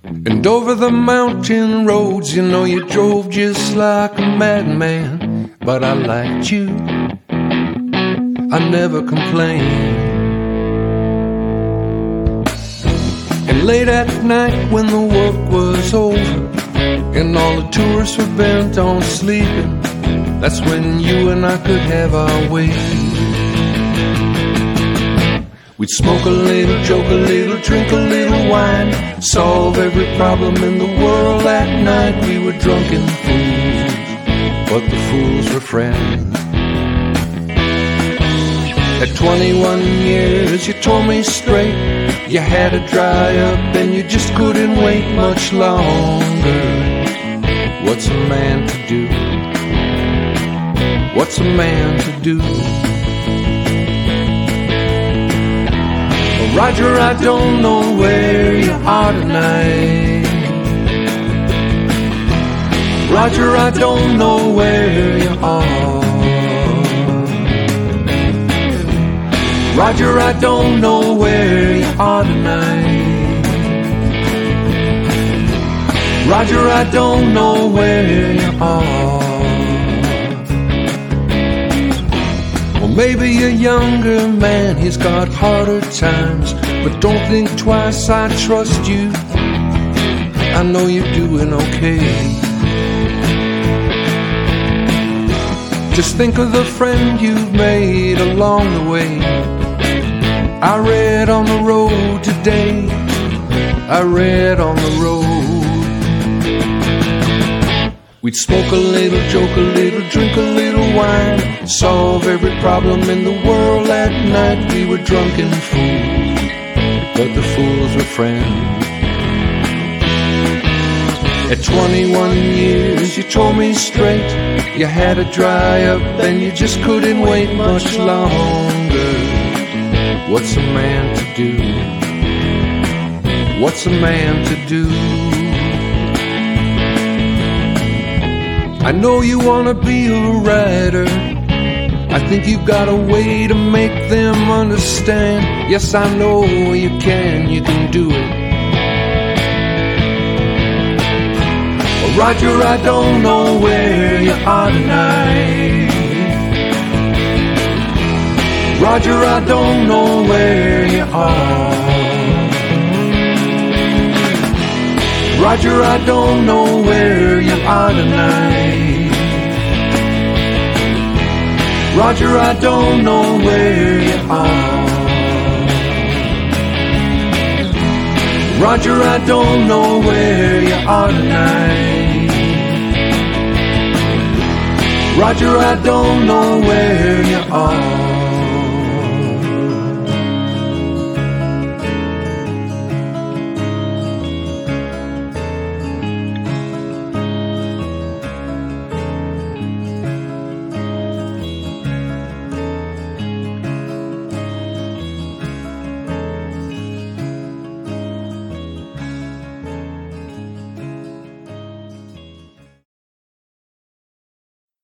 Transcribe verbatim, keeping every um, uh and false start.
And over the mountain roads, you know you drove just like a madman. But I liked you, I never complained. And late at night when the work was over and all the tourists were bent on sleeping, that's when you and I could have our way. We'd smoke a little, joke a little, drink a little wine, solve every problem in the world at night. We were drunken fools, but the fools were friends. At twenty-one years you told me straight you had to dry up and you just couldn't wait much longer. What's a man to do? What's a man to do? Well, Roger, I don't know where you are tonight. Roger, I don't know where you are. Roger, I don't know where you are tonight. Roger, I don't know where you are. Well, maybe a younger man, he's got harder times, but don't think twice, I trust you. I know you're doing okay. Just think of the friend you've made along the way. I read on the road today, I read on the road. We'd smoke a little, joke a little, drink a little wine, solve every problem in the world at night. We were drunken fools, but the fools were friends. At twenty-one years you told me straight you had to dry up and you just couldn't wait much longer. What's a man to do? What's a man to do? I know you wanna be a writer. I think you've got a way to make them understand. Yes, I know you can, you can do it. Well, Roger, I don't know where you are tonight. Roger, I don't know where you are. Roger, I don't know where you are tonight. Roger, I don't know where you are. Roger, I don't know where you are tonight. Roger, I don't know where you are.